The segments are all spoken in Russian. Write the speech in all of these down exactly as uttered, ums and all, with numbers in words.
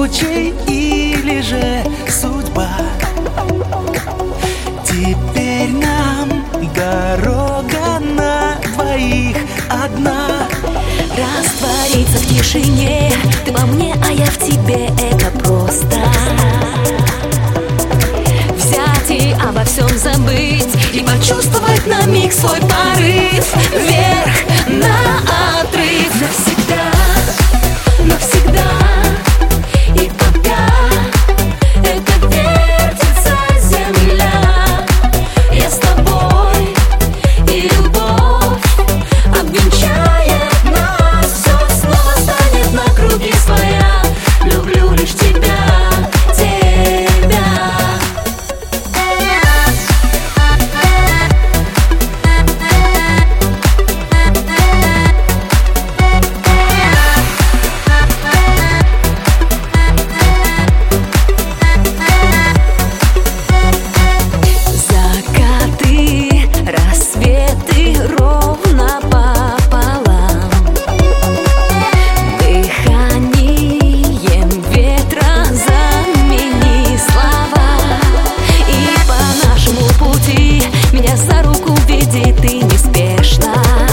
случай или же судьба. Теперь нам дорога на двоих одна. Раствориться в тишине, ты во мне, а я в тебе, это просто. Взять и обо всем забыть, и почувствовать на миг свой порыв. Вверх, на отрыв, навсегда, навсегда. И пока это вертится земля, я с тобой, и любовь обвенчает нас. Все снова станет на круги своя. Люблю лишь тебя, тебя. Закаты, рассветы ровно пополам. Дыханием ветра замени слова. И по нашему пути меня за руку веди ты неспешно.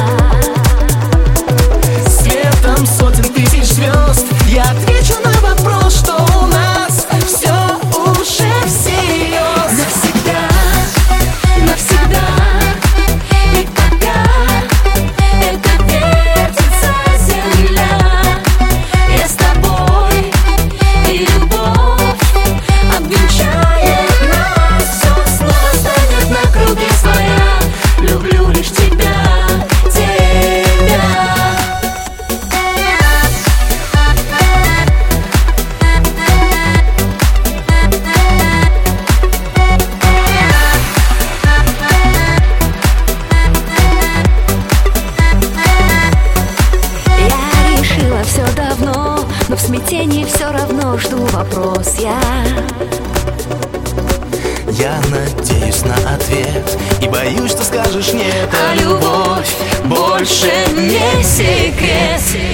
Светом сотен тысяч звезд я отвечу на вопрос, что у нас все уже всерьез. Навсегда, навсегда. И пока это вертится земля, я с тобой, и любовь обвенчает нас. Все снова станет на круги своя. Люблю лишь тебя, тебя. Я решила все давно, но в смятении все равно жду вопрос я. Я надеюсь на ответ и боюсь, что скажешь нет. А любовь больше не секрет.